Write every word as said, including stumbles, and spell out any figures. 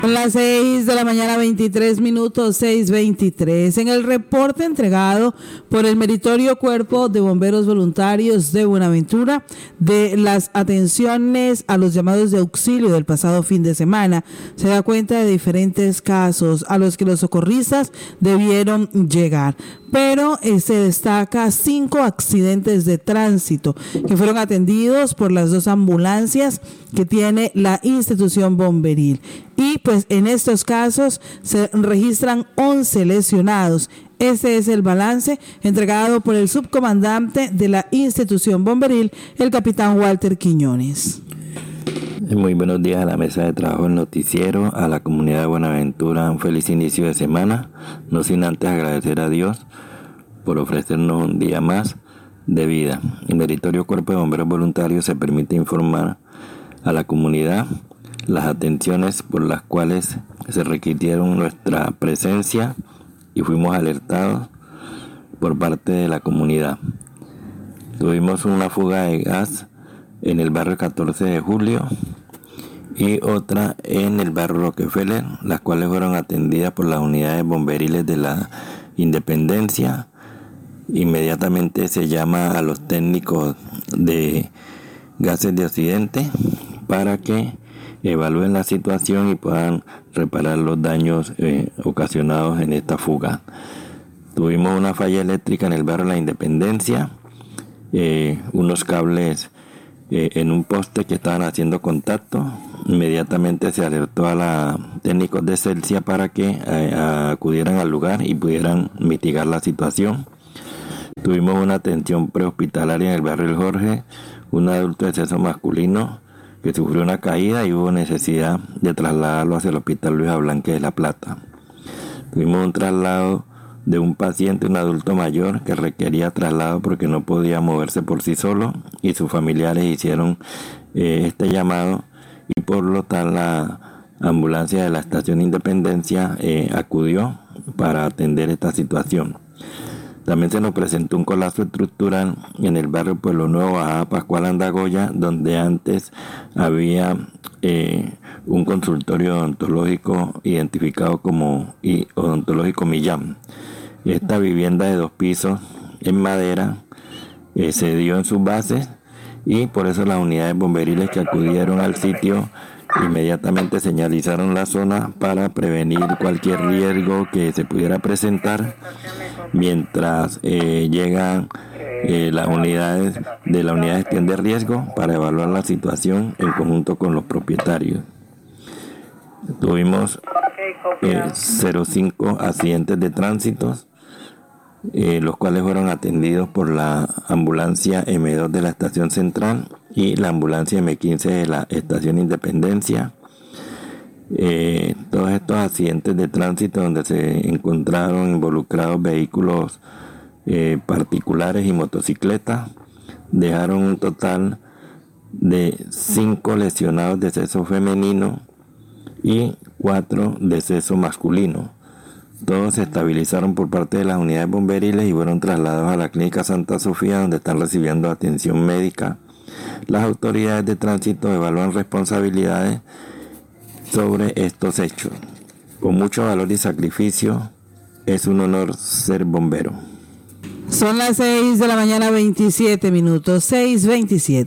Son las seis de la mañana, veintitrés minutos, seis veintitrés. En el reporte entregado por el meritorio Cuerpo de Bomberos Voluntarios de Buenaventura de las atenciones a los llamados de auxilio del pasado fin de semana, se da cuenta de diferentes casos a los que los socorristas debieron llegar. Pero eh, se destaca cinco accidentes de tránsito que fueron atendidos por las dos ambulancias que tiene la institución bomberil. Y pues en estos casos se registran once lesionados. Este es el balance entregado por el subcomandante de la institución bomberil, el capitán Walter Quiñones. Muy buenos días a la mesa de trabajo del noticiero, a la comunidad de Buenaventura, un feliz inicio de semana, no sin antes agradecer a Dios por ofrecernos un día más de vida. El meritorio Cuerpo de Bomberos Voluntarios se permite informar a la comunidad las atenciones por las cuales se requirieron nuestra presencia y fuimos alertados por parte de la comunidad. Tuvimos una fuga de gas en el barrio catorce de julio y otra en el barrio Rockefeller, las cuales fueron atendidas por las unidades bomberiles de la Independencia. Inmediatamente se llama a los técnicos de gases de Occidente para que evalúen la situación y puedan reparar los daños eh, ocasionados en esta fuga. Tuvimos una falla eléctrica en el barrio La Independencia, eh, unos cables eh, en un poste que estaban haciendo contacto. Inmediatamente se alertó a los técnicos de Celsia para que eh, acudieran al lugar y pudieran mitigar la situación. Tuvimos una atención prehospitalaria en el barrio El Jorge, un adulto de sexo masculino que sufrió una caída y hubo necesidad de trasladarlo hacia el Hospital Luis Ablanque de La Plata. Tuvimos un traslado de un paciente, un adulto mayor, que requería traslado porque no podía moverse por sí solo y sus familiares hicieron eh, este llamado y por lo tal la ambulancia de la Estación Independencia eh, acudió para atender esta situación. También se nos presentó un colapso estructural en el barrio Pueblo Nuevo, Bajada Pascual Andagoya, donde antes había eh, un consultorio odontológico identificado como y odontológico Millán. Esta vivienda de dos pisos en madera eh, se dio en sus bases y por eso las unidades bomberiles que acudieron al sitio inmediatamente señalizaron la zona para prevenir cualquier riesgo que se pudiera presentar mientras eh, llegan eh, las unidades de la unidad de gestión de riesgo para evaluar la situación en conjunto con los propietarios. Tuvimos eh, cero cinco accidentes de tránsito, eh, los cuales fueron atendidos por la ambulancia eme dos de la estación central y la ambulancia eme quince de la estación Independencia. Eh, todos estos accidentes de tránsito donde se encontraron involucrados vehículos eh, particulares y motocicletas dejaron un total de cinco lesionados de sexo femenino y cuatro de sexo masculino. Todos se estabilizaron por parte de las unidades bomberiles y fueron trasladados a la Clínica Santa Sofía, donde están recibiendo atención médica. Las autoridades de tránsito evalúan responsabilidades sobre estos hechos. Con mucho valor y sacrificio, es un honor ser bombero. Son las seis de la mañana, veintisiete minutos, seis veintisiete.